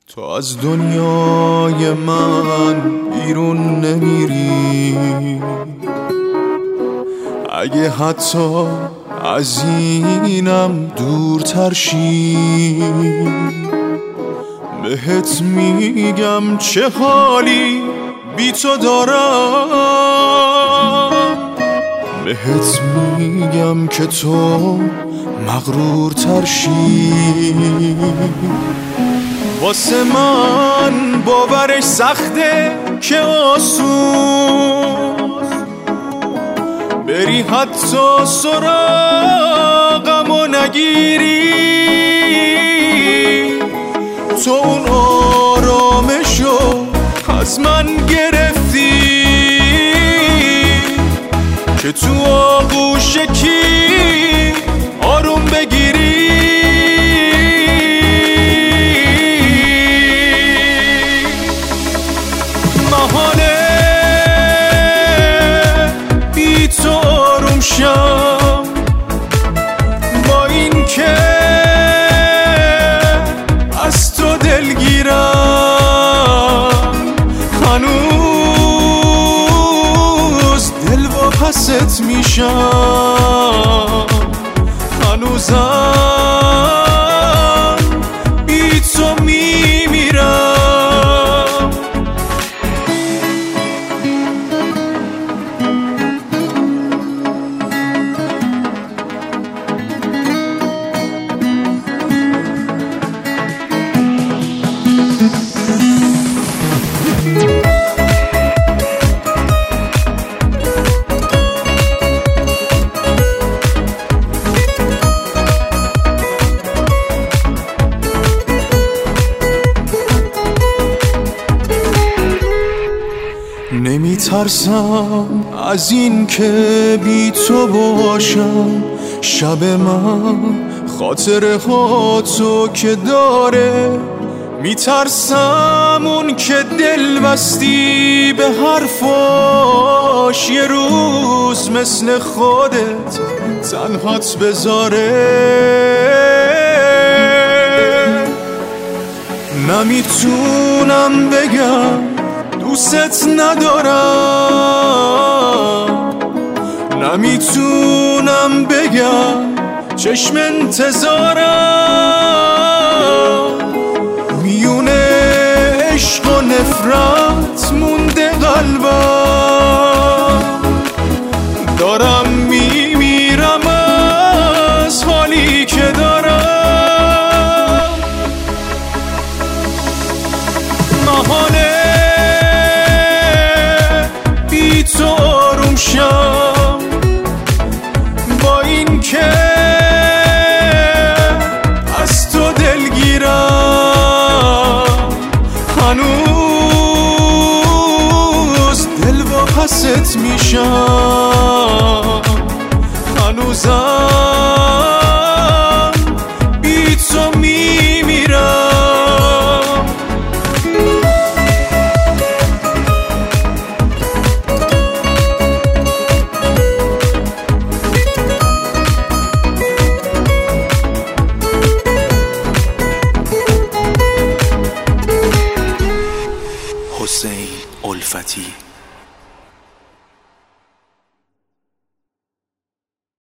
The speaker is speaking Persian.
تو از دنیای من بیرون نمیری، اگه حتی از اینم دورتر شی. بهت میگم چه حالی بی تو دارم، بهت میگم که تو مغرورتر شی. واسه من باورش سخته که آسون بری حتی سراغم و نگیری. تو اون آرامشو از من گرفتی که تو آغوش کی آروم بگیری. محاله بی تو آروم شم، با این که از تو دلگیرم. هنوز دل و پست میشم، هنوزم بی تو میمیرم. نمیترسم از این که بی تو باشم، شب من خاطره ها تو که داره. میترسم اون که دل بستی به حرفاش یه روز مثل خودت تنهات بذاره. نمیتونم بگم دوست ندارم، نمیتونم بگم چشم انتظارم. میونه عشق و نفرت مونده قلبم، دارم میمیرم از حالی که دارم. محاله بی تو آروم شم، با این که از تو دلگیرم. هنوز دل و پست میشم، هنوزم